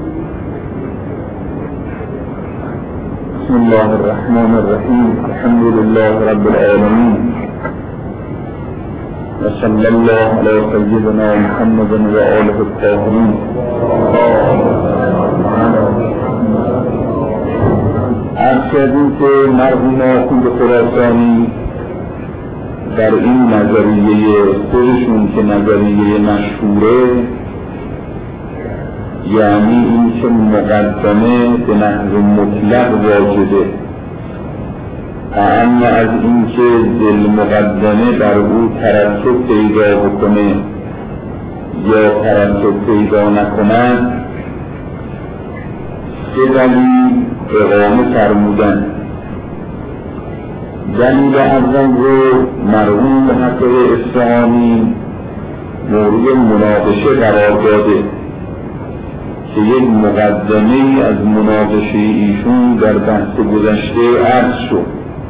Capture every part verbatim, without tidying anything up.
بسم الله الرحمن الرحیم. الحمد لله رب العالمین و صلی الله علی سیدنا محمد و آله الطاهرین. عرض کردیم که مرحوم آخوند خراسانی در این نظریه خودشون که نظریه مشهوره، یعنی این که مقدمه به نحو مطلق واجبه، اما از این که دل مقدمه بر او ترتب پیدا بکنه یا ترتب پیدا نکنه، سه دلیل اقامه فرمودن. دلیل اول رو مرحوم محقق اصفهانی مورد مناقشه قرار داده که یک مقدمه از مناقشه ایشون در بحث گذشته عرض شد.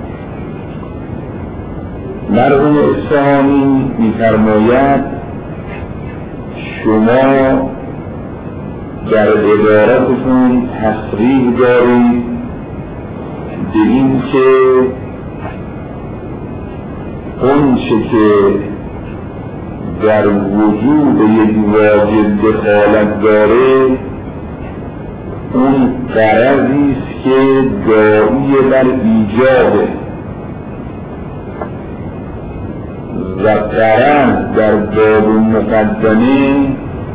مرحوم اصفهانی می‌فرماید شما در عبارتتون تصریح دارید به این که اون چه که در وجود یک واجب دخالت داره اون غرضی است که داعی بر ایجابه و غرض در باب مقدمه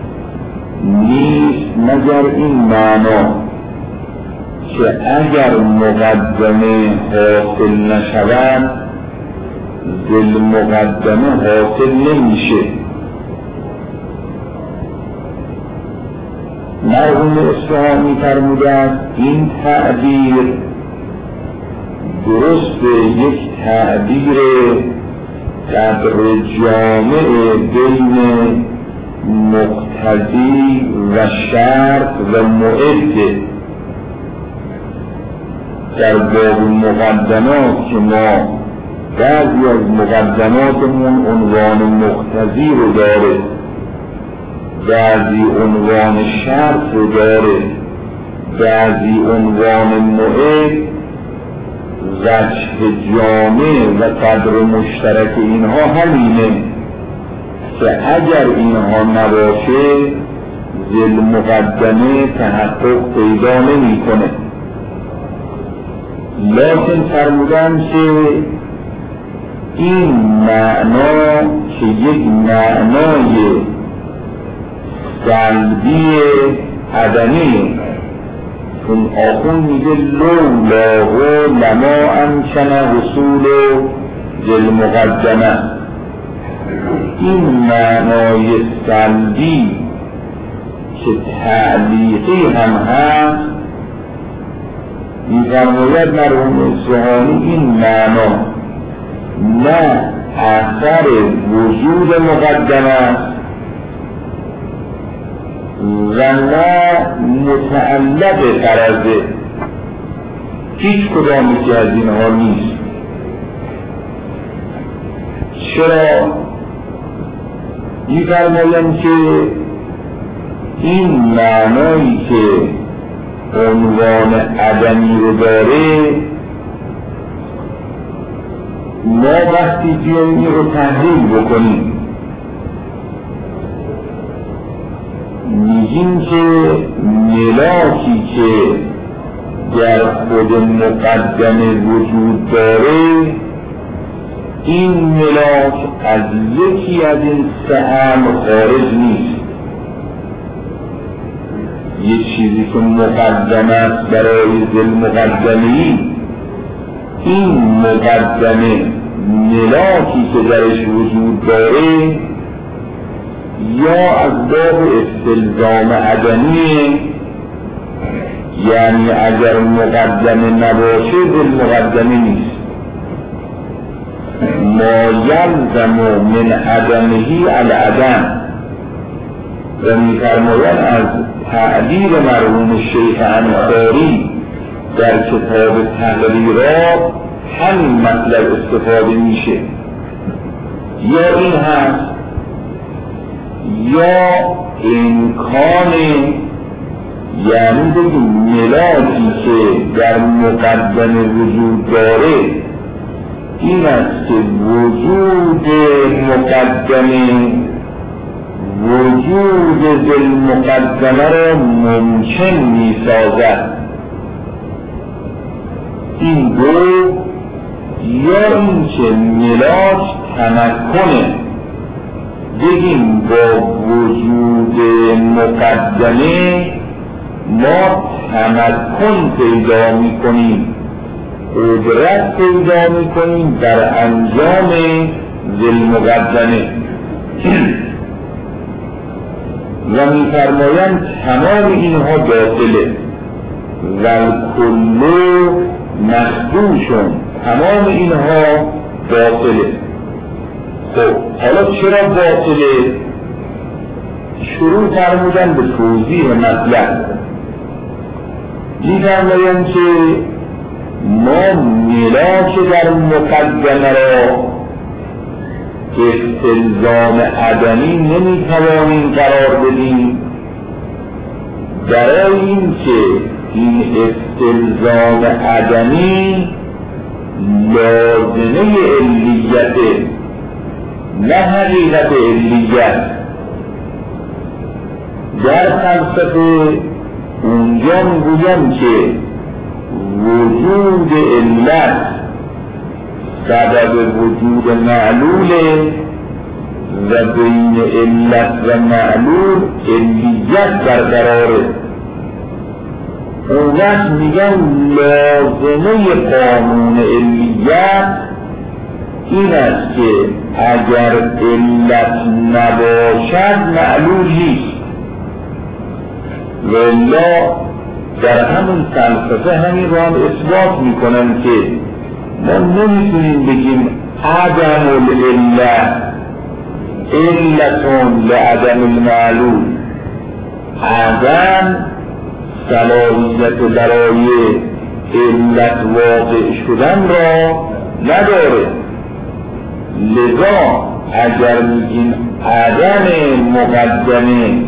نیست مگر این معنا که اگر مقدمه حاصل نشود ذل مقدمه حاصل نمیشه. مرحوم اصفهانی فرمودند این تعبیر درست یک تعبیر قدر جامع بین مقتضی و شرط و معد در باب مقدمات که ما بعضی از مقدماتمون عنوان مقتضی رو داره، بعضی عنوان شرط رو داره، بعضی عنوان معد، وجه جامع و قدر مشترک اینها همینه که اگر اینها نباشه ذل مقدمه تحقق پیدا نمی کنه. لیکن فرمودن که این معنا که یک معنای سلبی عدمی، اون آخون میگه لولاه لما امکن حصول ذل مقدمه، این معنای سلبی که تعلیقی هم هست می‌فرماید مرحوم اصفهانی این معنا نه اثر وجود مقدمه است و نه متعلق غرضه، هیچ کدامی که از اینها نیست. چرا؟ می‌فرمایند که این معنایی که عنوان عدمی رو داره ما وقتی بیاییم این رو تحلیل بکنیم میگیم که ملاکی که در خود مقدمه وجود داره این ملاک از یکی از این سه امر خارج نیست. یک چیزی که مقدمه است برای ذل مقدمه‌ای، این مقدمه ملاکی که درش وجود داره یا از باب استلزام عدمی، یعنی اگر مقدمه نباشه ذل مقدمه نیست. ما یلزم من عدمه العدم و می‌فرمایند از تعبیر مرحوم شیخ انصاری در کتاب تقریرات همین مطلب استفاده میشه. یا این هست یا امکان یعنی بگیم ملاکی که در مقدمه وجود داره این است که وجود مقدمه وجود ذی المقدمه را ممکن می سازد. این دو یا این که ملاک تمکنه، بگیم با وجود مقدمه ما تمکن پیدا می کنیم، قدرت پیدا می کنیم در انجام ذی المقدمه. و می فرمایند تمام اینها باطله و کلو مخدوشون، تمام اینها باطله. خب حالا چرا باطله؟ شروع فرمودن به توضیح مطلب. می فرمایند که ما ملاک در مقدمه را استلزام عدمی نمی توانیم قرار بدیم، برای این که این استلزام عدمی لازمه علیت نه حقیقت علیت. در فلسفه اونجا میگویم که وجود علت سبب وجود معلوله و بین علت و معلول علیت برقراره. اون وقت میگن لازمه قانون علیت این است که اگر علت نباشد معلول نیست. والا در همون فلسفه همین را هم اثبات میکنن که ما نمیتونیم بگیم عدم العلت علتون لعدم المعلول. عدم صلاحیت برای علت واقع شدن را نداره. لذا اگر میگیم عدم مقدمه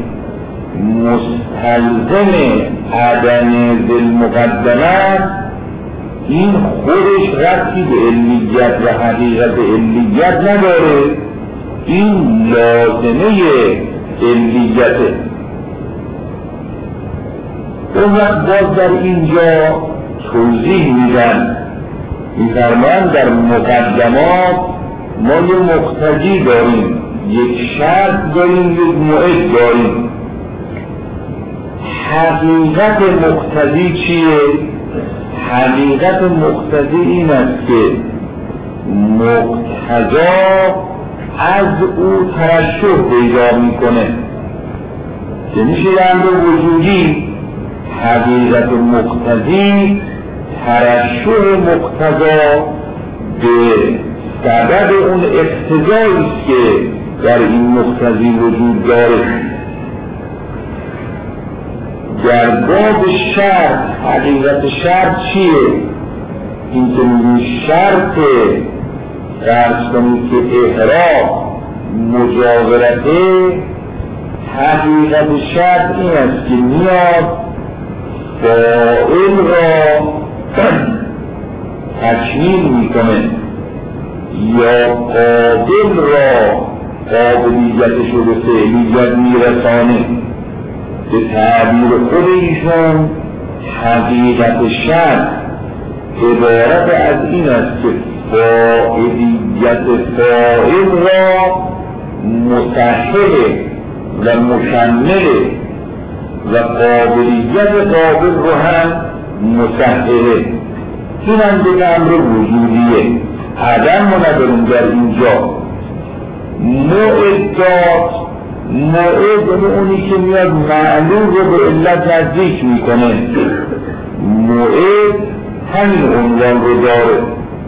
مستلزم عدم ذی المقدمه، این خودش ربطی به علیت و حقیقت علیت نداره، این لازمه علیته. اون وقت باز در اینجا توضیح میدن، میفرمایند در مقدمات ما یه مقتضی داریم، یک شرط داریم، یک موعد داریم. حقیقت مقتضی چیه؟ حقیقت مقتضی این است که مقتضا از او ترشح پیدا میکنه که میشه امر وجودی. حقیقت مقتضی ترشح مقتضا به سبب اون اقتضایی است که در این مقتضی وجود داره. در باب شرط حقیقت شرط چیه؟ این که میگوی شرط فرض کنید که احرام مجاورته، حقیقت شرط این است که میاد فاعل را تکمیل میکنه یا قابل را قابلیتش رو به فعلیت میرسانه. به تعبیر خود ایشون حقیقت شرط عبارت از این است که فاعلیت فاعل را مسهل و مشمل و قابلیت قابل رو هم مسهله. این هم به امر وجودیه، عدم ما نداریم در اینجا. معدات موعد اونی که میاد معلوم رو به علت نزدیک میکنه، موعد همین عنوان رو داره.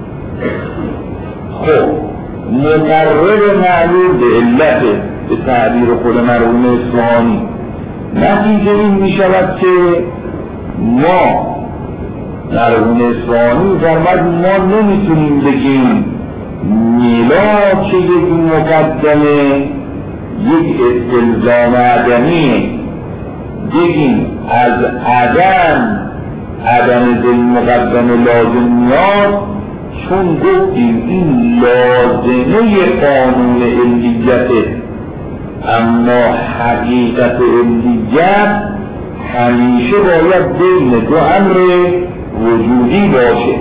خب مقرر معلوم به علت به تعبیر خود مرحوم اصفهانی. نتیجه این میشود که ما مرحوم اصفهانی فرمود ما نمیتونیم بگیم میلاد که یک مقدمه یک استلزام عدمی بگیم از عدم عدم ذل مقدمه لازم میاد، چون گفتیم این لازمه قانون علیته، اما حقیقت علیت همیشه باید بین دو امر وجودی باشه.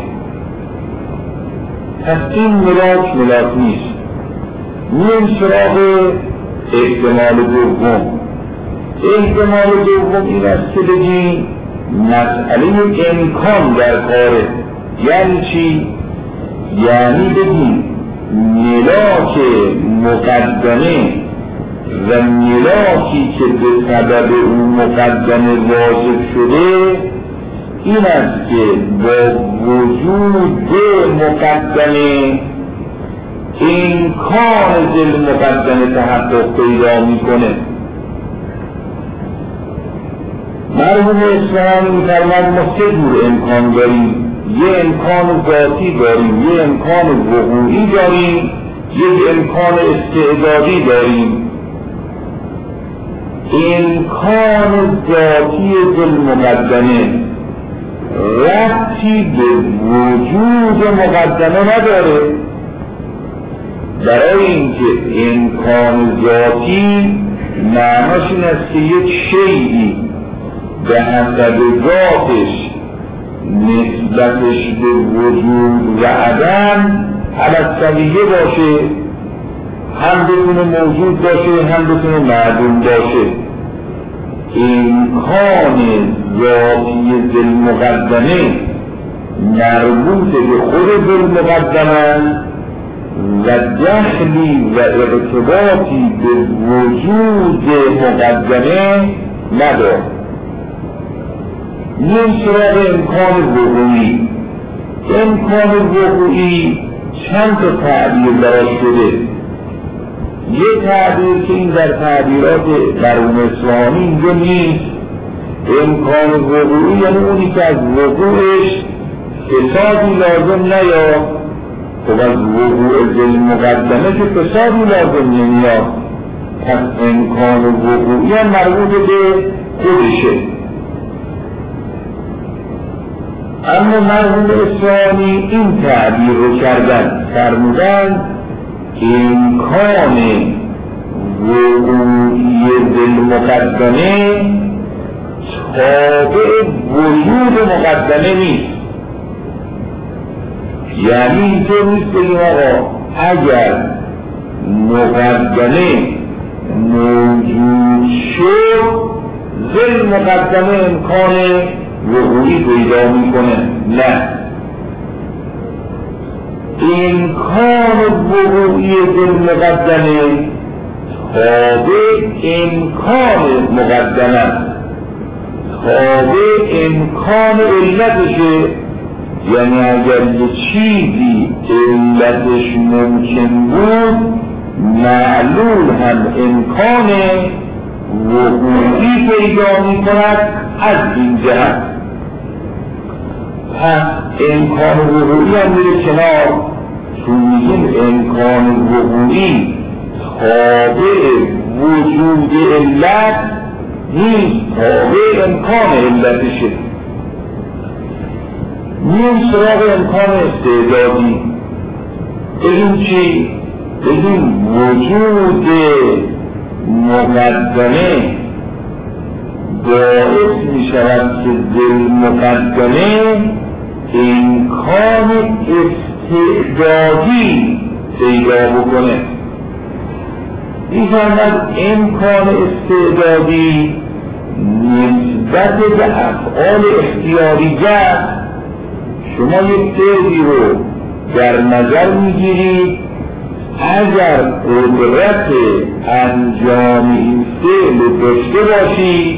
پس این ملاک ملاک نیست. میریم سراغ احتمال دوم. احتمال دوم این است که بگیم مسئله امکان در کاره. یعنی چی؟ یعنی بگیم ملاک مقدمه و ملاکی که به سبب اون مقدمه واجب شده این است که با وجود مقدمه امکان ذل مقدمه تحقق پیدا میکنه. مرحوم اصفهانی می‌فرماید ما سه جور امکان داریم. یه امکان ذاتی داریم، یه امکان وقوعی داریم، یک امکان استعدادی داریم. امکان ذاتی ذل مقدمه ربطی به وجود مقدمه نداره، برای اینکه امکان ذاتی معناش این است که یک شیئی به حسب ذاتش نسبتش به وجود و عدم علی‌السویه باشه، هم بتونه موجود باشه هم بتونه معدوم باشه. امکان ذاتی ذل مقدمه مربوط به خود ذل مقدمه و دخلی و ارتباطی به وجود مقدمه نداره. این سراغ امکان وقوعی. امکان وقوعی چند تا تعبیر براش شده. یه تعبیر که این در تعبیرات مرحوم اصفهانی اینجا نیست. امکان وقوعی یعنی اونی که از وقوعش فسادی لازم نیاد. خب از وقوع ذل مقدمه که فسادی لازم نمیاد، پس امکان وقوعی هم مربوط به خودشه. اما مرحوم اصفهانی این تعبیر رو کردن، فرمودن امکان وقوعی ذل مقدمه تابع وجود مقدمه نیست. یعنی اینطور نیست بگیم آقا اگر مقدمه موجود شد ذل مقدمه امکان وقوعی پیدا میکنه. نه، امکان وقوعی ذل مقدمه تابع امکان مقدمه، تابع امکان علتشه. یعنی اگر یه چیزی علتش ممکن بود معلول هم امکان وقوعی پیدا می کند از این جهت. پس امکان وقوعی هم میره کنار، چون میگیم امکان وقوعی تابع وجود علت نیست، تابع امکان علتشه. میون سراغ امکان استعدادی. بگیم چی؟ بگیم وجود مقدمه باعث می شود که ذل مقدمه امکان استعدادی پیدا بکنه. می‌فرماید امکان استعدادی نسبت به افعال اختیاری‌جه. شما یک فعلی رو در نظر میگیرید، اگر قدرت انجام این فعل داشته باشید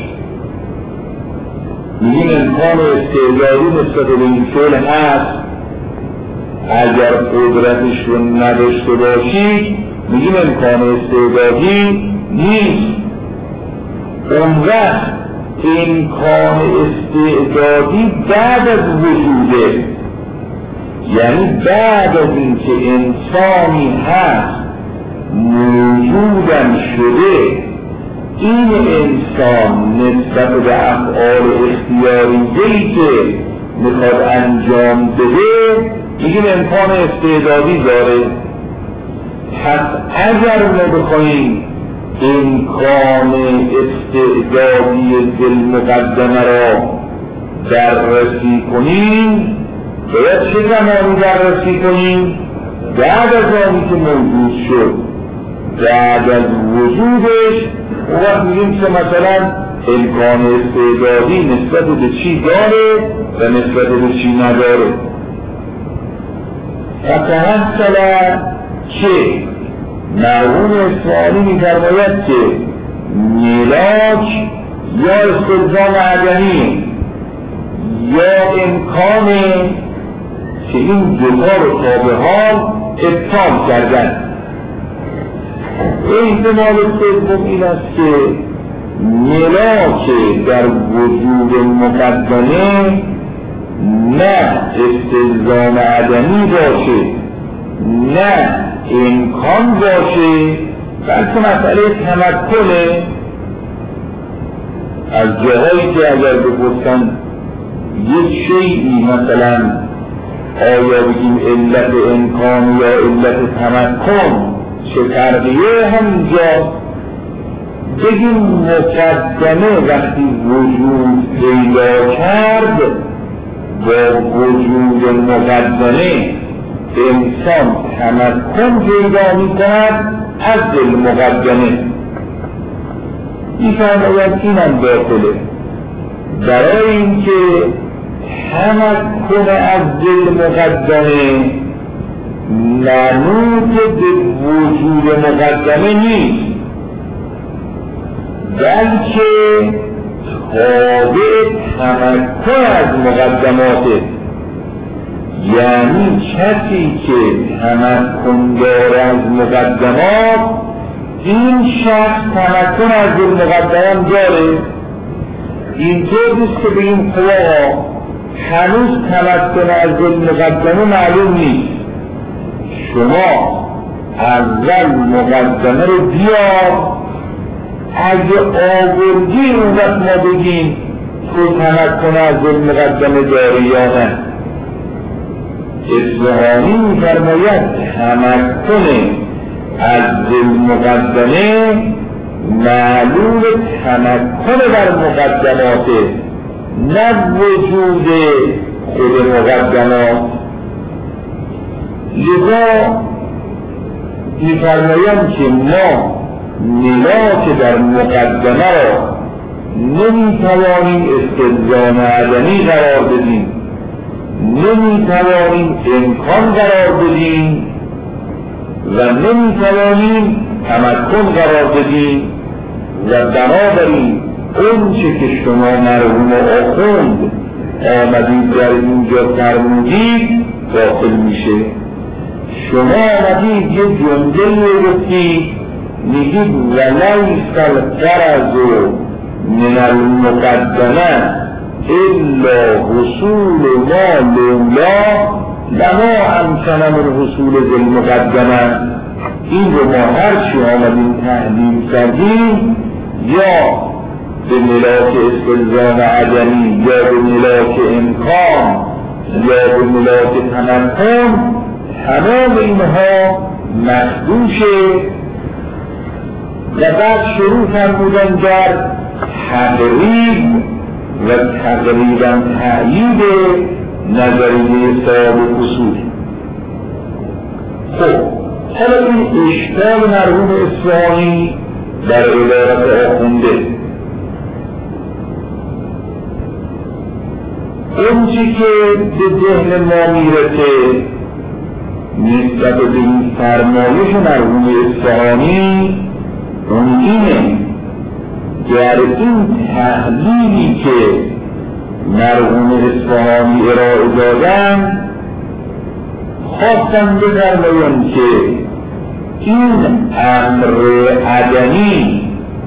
میگیم امکان استعدادی نسبت به این فعل هست. اگر قدرتش رو نداشته باشید میگیم امکان استعدادی نیست. اون وقت امکان استعدادی بعد از وجوده، یعنی بعد از اینکه انسانی هست موجودم شده این انسان نسبت به افعال اختیاریه‌ای که میخواد انجام بده میگیم امکان استعدادی داره. پس اگر ما بخواهیم امکان استعدادی دل مقدمه را بررسی کنیم باید چه زمانی بررسی کنیم؟ بعد از آنی که موجود شد، بعد از وجودش اون وقت میگیم که مثلا امکان استعدادی نسبت به چی داره و نسبت به چی نداره. فتحصل که مرحوم اصفهانی می‌فرماید که ملاک یا استلزام عدمی یا امکان که این دوتا رو تا به حال ابطال کردن. احتمال سوم این است که ملاک در وجود مقدمه نه استلزام عدمی باشه نه امکان باشه، بلکه مسئله تمکنه. از جاهایی که اگر بپرسن یک شیئی مثلا آیا بگیم علت امکان یا علت تمکن چه فرقیه، همینجا بگیم مقدمه وقتی وجود پیدا کرد با وجود مقدمه انسان تمکن پیدا می کند از دل مقدمه. این فرماید اینم داخله برای اینکه تمکن از دل مقدمه منوط به وجود مقدمه نیست، بلکه تابع تمکن از مقدماته. یعنی کسی که تمکن داره از مقدمات، این شخص تمکن از دل مقدمات داره. اینطور نیست که بگیم خدا هنوز تمکن از دل مقدمه معلوم نیست، شما اول مقدمه رو بیار، اگه آوردی اون وقت ما بگیم تو تمکن از دل مقدمه داری یا نه. اصفهانی می‌فرماید تمکن از دل مقدمه معلوم تمکن بر مقدماته، نه وجود خود مقدمات. لذا می‌فرمایم که ما ملاک در مقدمه را نمی‌توانیم استلزام عدمی قرار بدیم، نمی‌توانیم امکان قرار بدیم و نمی‌توانیم تمکن قرار بدیم. و بنابراین اون چه که شما مرحوم آخوند آمدید در اینجا فرمودید داخل میشه. شما آمدید یه جمله گفتید، میگید ولیس الغرض من المقدمه الا حصول ما لولا لما امکن من حصول ذی المقدمه. این رو ما هرچی آمدیم تحلیل کردیم، یا به ملاک استلزام عدمی یا به ملاک امکان یا به ملاک تمکن، تمام اینها مخدوشه. و بعد شروع فرمودن در تقریب و تقریبا تأیید نظریه صاحب اصول. خب حالا این اشکال مرحوم اصفهانی در عبارت آخونده، اون چی که به ذهن ما میرسه نسبت به این فرمایش مرحوم اصفهانی اون اینه در این تحلیلی که مرحوم اصفهانی ارائه دادن خواستم بفرمایم که این امر عدمی،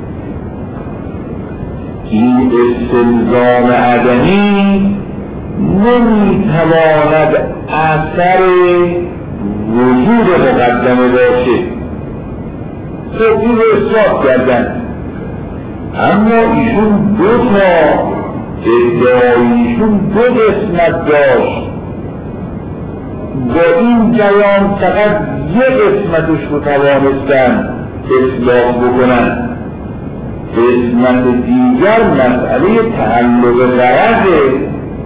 این استلزام عدمی نمیتواند اثر وجود مقدمه باشه. خب این رو اثبات کردن. اما ایشون دو تا ادعایشون دو قسمت داشت. با این بیان فقط یک قسمتش رو توانستن اصلاح بکنن. قسمت دیگر مسئله تعلق غرضه.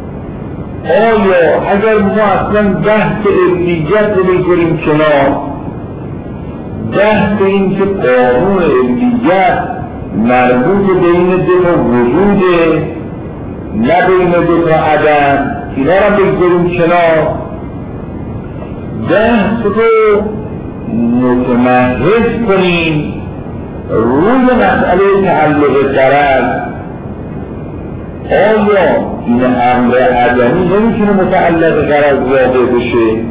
آیا اگر ما اصلا بحث علیت رو بگذاریم کنار، بحث این که قانون علیت مربوط بین دو تا وجوده نه بین دو تا عدم، اینا رو بگذاریم کنار، بحث رو متمرکز کنیم روی مسئله تعلق غرض. آیا این امر عدمی نمیتونه متعلق غرض واقع بشه؟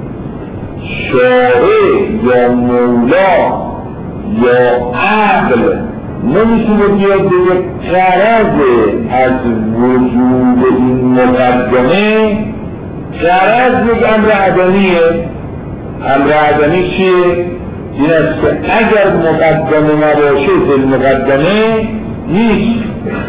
شارع یا مولا یا عقل نمیتونه بیاد به غرض از وجود این مقدمه. غرض یک امر عدمیه. امر عدمی چیه؟ این است که اگر مقدمه نباشه دل مقدمه نیست.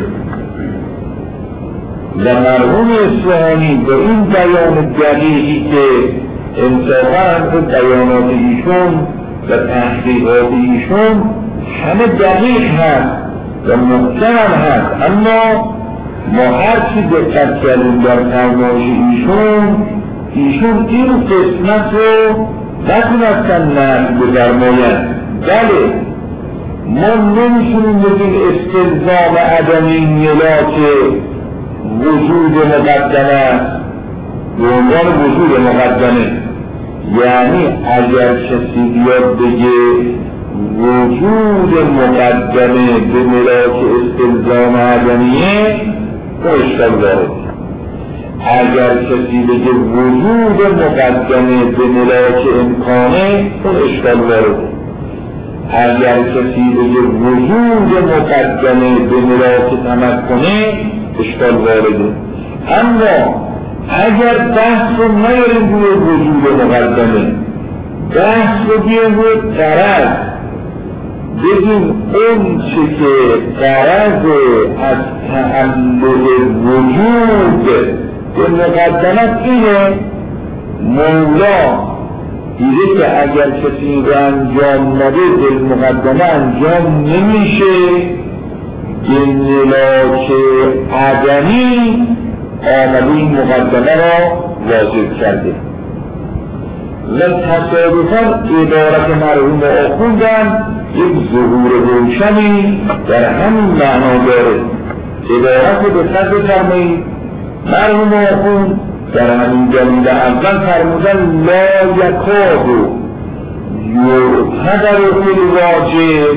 و مرحوم اصفهانی به این بیان دقیقی که انصافا هم که بیانات ایشون و تحقیقات ایشون همه دقیق هست و محکم هست، اما ما هر چی دقت کردیم در فرمایش ایشون ایشون این قسمت رو نتونستن نقل بفرمایند. بله ما نمیتونیم بگیم استلزام عدمی ملاک وجود مقدمه است به عنوان وجود مقدمه. یعنی اگر کسی بیاد بگه وجود مقدمه به ملاک استلزام عدمیه تو اشکال داره. اگر کسی بگه وجود مقدمه به ملاک امکانه تو اشکال داره. اگر کسی بگه وجود مقدمه به ملاک تمکنه اشکال وارده. اما اگر بحث رو نیاریم روی وجود مقدمه، بحث رو بیاریم روی غرض، بگیم اون چه که غرض از تعلق وجود به مقدمت اینه، مولا دیده که اگر کسی این رو انجام نده به مقدمه انجام نمیشه، به ملاک عدمی آمده این مقدمه را واجب کرده. و تصادفاً عبارت مرحوم آخوندن یک ظهور روشنی در همین معنا داره. عبارت رو دقت بفرمایید. مرحوم آخوند در همین جمله اول فرمودن لا یکاد یعتبر فی الواجب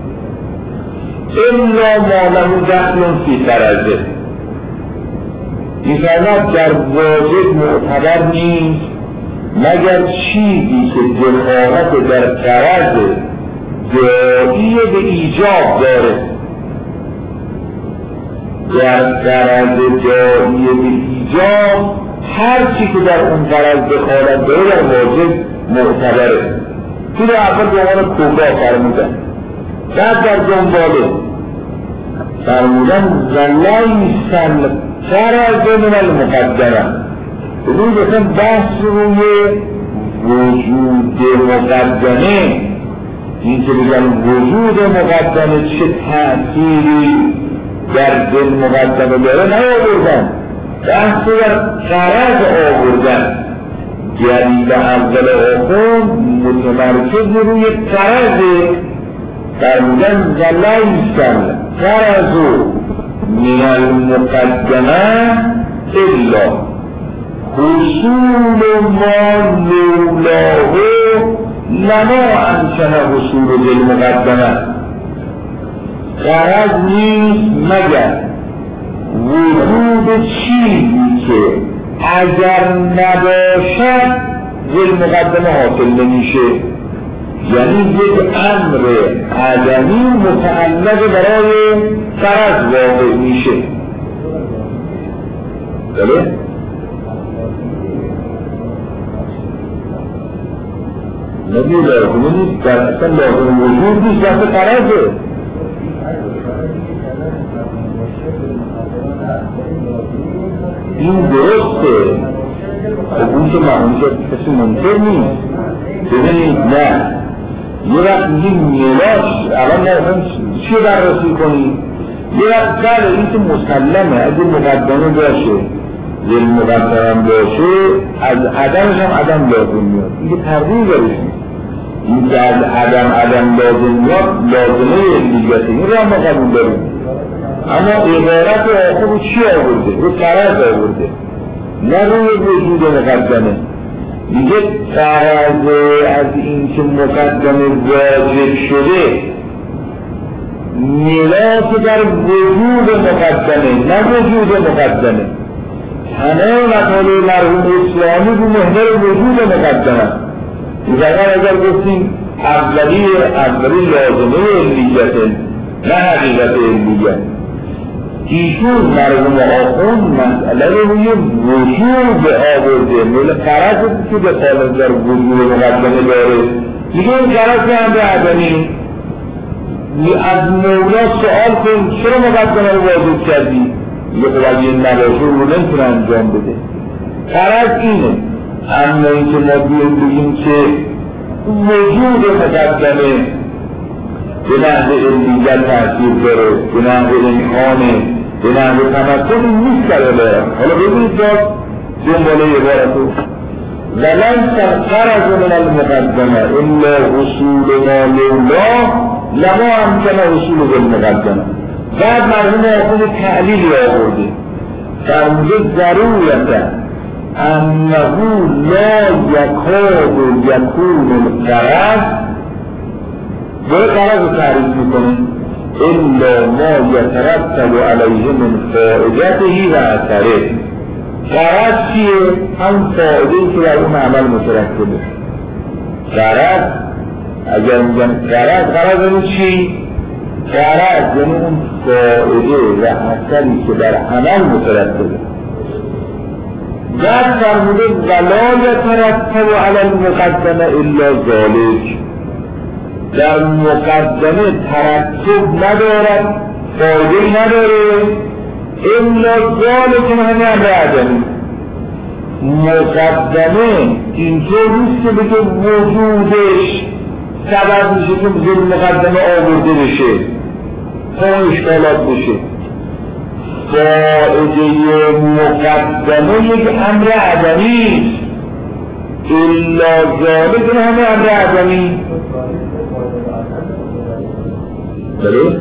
الا ما له دخل فی فرضه. می‌فرماید در واجب معتبر نیست مگر چیزی که دخالت در فرض داعی به ایجاب داره. در فرض داعی به ایجاب هر چی که در اون فرض دخالت داره در واجب معتبره. تو در اول به عنوان کبرا فرمودن، بعد در دنباله فرمودن ولیسن فرض من المقدمه. ببینید اصلا بحث روی وجود مقدمه، این که بگن وجود مقدمه چه تأثیری در دل مقدمه داره نیاوردن، بحث در فرض آوردن. یعنی به اول آخون متمرکز روی فرض فرمودن ولیسن فرض من المقدمه الا حصول ما لولاه لما امکن حصول بالمقدمه. غرض نیست مگر وجود چیزی که اگر نباشد بالمقدمه حاصل نمیشه. یعنی یک امر عدمی متعلق برای فرض واقع میشه. بله؟ نبی لازم نیست در اصلا لازم وجود نیست وقت فرضه. این درسته. خب اون که معمولی که کسی منکر نیست. ببینید نه یه وقت میگیم میراث الان نه چی بررسی کنیم؟ یه وقت بله این که مسلمه اگه مقدمه باشه یه مقدمه باشه از عدمش هم عدم لازم میاد. این که تردید دارش نیست. این که از عدم عدم لازم میاد لازمه علیته این را ما قبول داریم. اما عبارت آخر چی آورده؟ رو فرض آورده نه روی وجود مقدمه. میگه فرض از این که مقدمه واجب شده میراث در وجود مقدمه نه وجود مقدمه. همه مطالع مرحوم اسلامی رو محور وجود مقدمه. اگر اگر گفتیم اولی اولی لازمه علیته نه حقیقت علیه. ایشون مرحوم آخوند مسئله رو روی وجود آورده مول فرض که به خالص در وجود مقدمه داره. دیگه این فرض هم به عدمی از مولا سوال کن چرا مقدمه رو واجب کردی؟ یه خب اگه این نباشه رو نمیتونه انجام بده. فرض اینه. اما این که ما بیاییم بگیم که وجود مقدمه به نحو علیت تأثیر داره، به نحو امکانه، به نحو تمکن این نیست در عبارت. حالا ببینید باز جنباله عبارتو ولن تغرز من المقدمه الا حصول ما لولا لما امکن حصول بالمقدمه. بعد مرحوم آخوند تعلیلی آورده فرموده ضرورتا انه لا یکاد یکون الغرض داره غرض رو تعریف میکنه الا ما یترتب علیه من فائدته و اثره. غرض چیه؟ هم فائده‌ای که در اون عمل مترتبه. غرض اگر میگن غرض غرض یعنی چی؟ غرض یعنی اون فائده و اثری که در عمل مترتبه. بعد فرموده ولا یترتب علی المقدمه الا ذلک. در مقدمه ترتب ندارد فایده نداره الا ذالک همه امر عدمی. مقدمه اینطور نیست که بگه وجودش سبب میشه که بزرگ مقدمه آورده بشه تا اشکالات بشه. فایده مقدمه یک امر عدمی الا ذالک همه امر عدمی. بله؟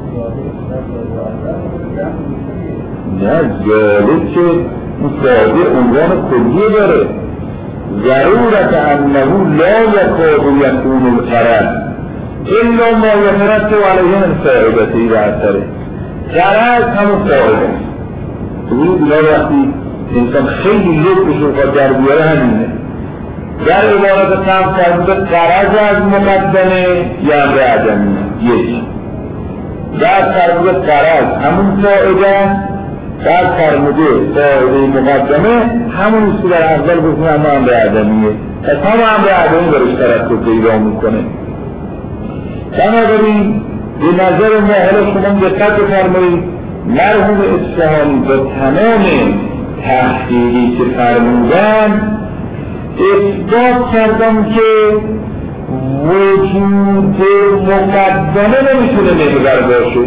نه ذالک که مصابه عنوان کلیه داره. ضرورت انه لا یکاد یکون الغرض الا ما یترتب علیه من فائدته و اثره. غرض همون فائده. ببینید اینا وقتی انسان خیلی لطفش رو خواهد در بیاره همینه. در عبارت قبل فرموده غرض از مقدمه یا امر عدمی یک. در فرموده غرض همون فائده. در فرموده فائده مقدمه همون که در اول گفتیم اما امر عدمیه. پس هم امر عدمی برش ترتب پیدا میکنه. بنابراین به نظر ما حالا شما دقت بفرمایید مرحوم اصفهانی با تمام تحقیقی که فرمودن اثبات کردم که وجود مقدمه نمیتونه محور باشه.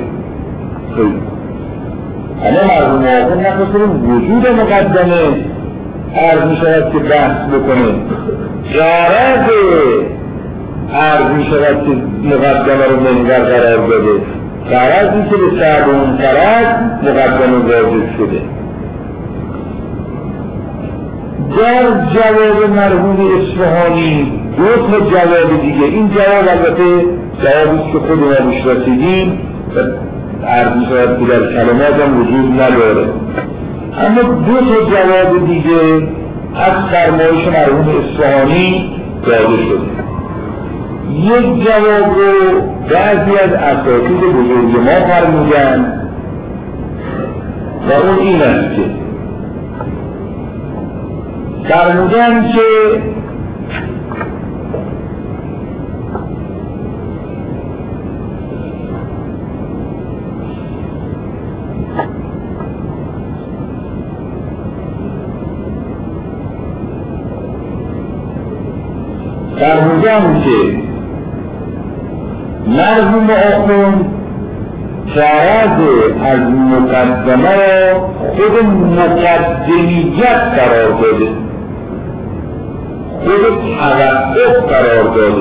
اما مرحوم آخوند نخواستیم وجود مقدمه عرض میشود که بحث بکنه. غرض عرض میشود که مقدمه رو محور قرار داده. غرضی که به سبب اون غرض مقدمه واجب شده. در جواب مرحوم اصفهانی دو تا جواب دیگه. این جواب البته جوابیست که خود ما روش رسیدیم عرض میشود که در کلمات هم وجود نداره. اما دو تا جواب دیگه از فرمایش مرحوم اصفهانی داده شده. یک جواب رو بعضی از اساتید بزرگ ما فرمودن و اون این است که فرمودن که فرمودم که مرحوم آخوند فرض از مقدمه را خود مقدمیت قرار داده، خود توقف قرار داده.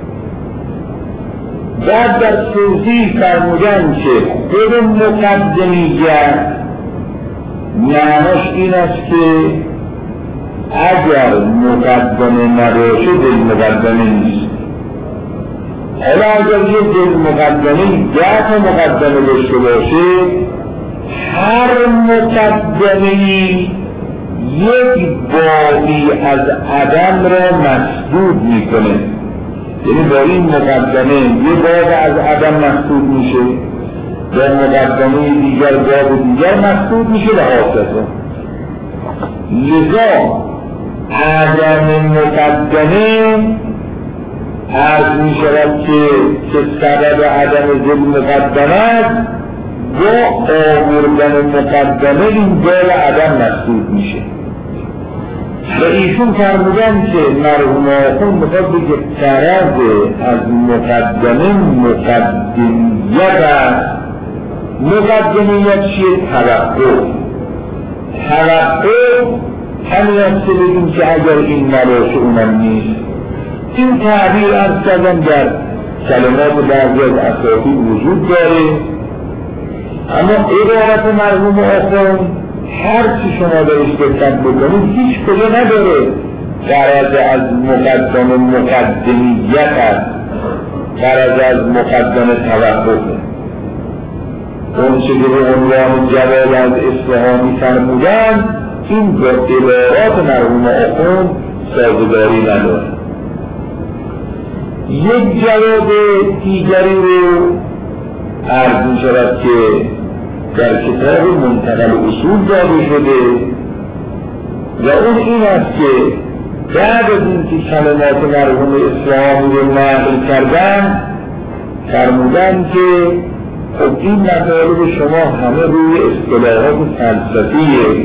بعد در توضیح فرمودن که خود مقدمیت معناش این است که اگر مقدمه نباشه دل مقدمه نیست. حالا اگر یه دل مقدمه ده تا مقدمه داشته باشه، هر مقدمه‌ای یک باقی از عدم را مسدود میکنه. یعنی با این مقدمه یه باب از عدم مسدود میشه، با مقدمه دیگر باب دیگر مسدود میشه و حاصله. لذا عدم مقدمه عرض می شود که که سبب عدم ذل مقدمه است، با آوردن مقدمه این باب عدم مسدود میشه. و ایشون فرمودن که مرحوم آخوند میخواد بگه طرز از مقدمه مقدمیت است. مقدمیت چیه؟ توقف. توقف همین است که بگیم که اگر این نباشه اونم نیست. این تعبیر از کردن در کلمات بعضی از اساطیر وجود داره، اما عبارت مرحوم آخوند هر چی شما درش دقت بکنید هیچ کجا نداره غرض از مقدمه مقدمیت است، غرض از مقدمه توقفه. اون چه که به عنوان جواب از اصفهانی فرمودن این با عبارات مرحوم آخوند سازگاری نداره. یک جواب دیگری رو عرض می شود که در کتاب منتقل اصول داده شده و اون این است که بعد از اینکه کلمات مرحوم اصفهانی رو نقل کردن فرمودن که خب این مطالب شما همه روی اصطلاحات فلسفیه،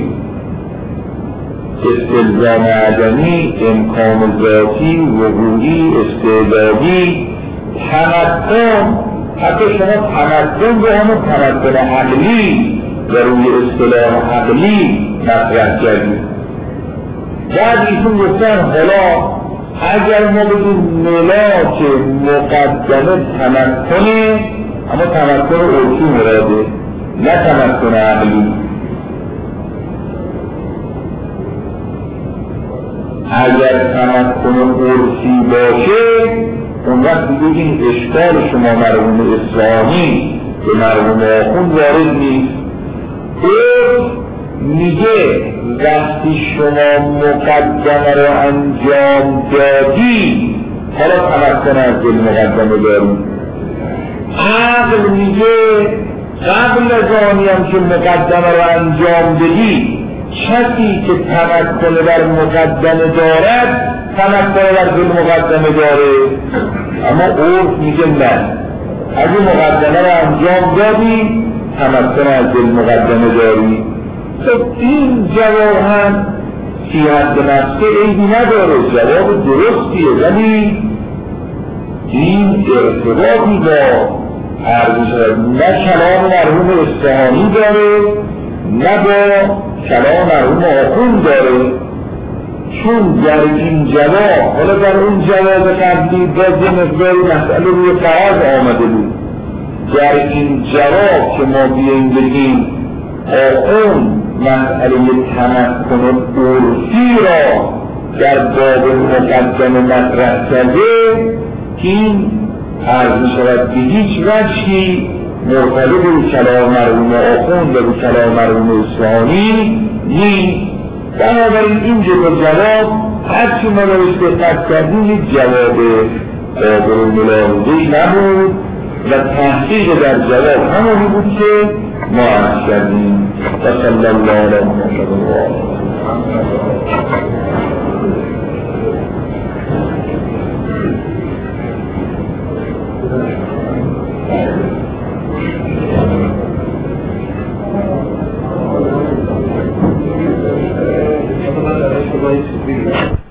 استلزام عدمی، امکان ذاتی، وقوعی، استعدادی، تمکن، حتی شما تمکن به همون تمکن عقلی و روی اصطلاح عقلی مطرح کردید. بعد ایشون گفتن حالا اگر ما بگیم ملاک مقدمه تمکنه، اما تمکن عرفی مراده نه تمکن عقلی. اگر تمکن عرفی باشه اون وقت دیگه این اشکال شما مرحوم اصفهانی به مرحوم آخوند وارد نیست. عرف میگه وقتی شما مقدمه رو انجام دادی حالا تمکن از دل مقدمه داری. عقل میگه قبل از آنی هم که مقدمه رو انجام بدی کسی که تمکن بر مقدمه دارد تمکن بر دل مقدمه داره. اما عرف میگه نه، اگه مقدمه رو انجام دادی تمکن از دل مقدمه داری. خب این جواب هم فی حد نفسه عیبی نداره، جواب درستیه، ولی این ارتباطی با عرض شد نه کلام مرحوم اصفهانی داره نه با کلام مرحوم آخوند داره. چون در این جواب، حالا در اون جواب قبلی باز یه مقداری مسئله روی قرار آمده بود، در این جواب که ما بیاییم بگیم آخوند مسئله تمکن عرفی را در باب مقدمه مطرح کرده، این عرض می شود به هیچ وجهی مرتبط به کلام مرحوم آخوند و به کلام مرحوم اصفهانی نیست. بنابراین این جدا جواب هرچی ما روش دقت کردیم یک جواب قابل ملاحظه‌ای نبود و تحقیق در جواب همونی بود که ما عرض کردیم. و صلی الله علیه و سلم.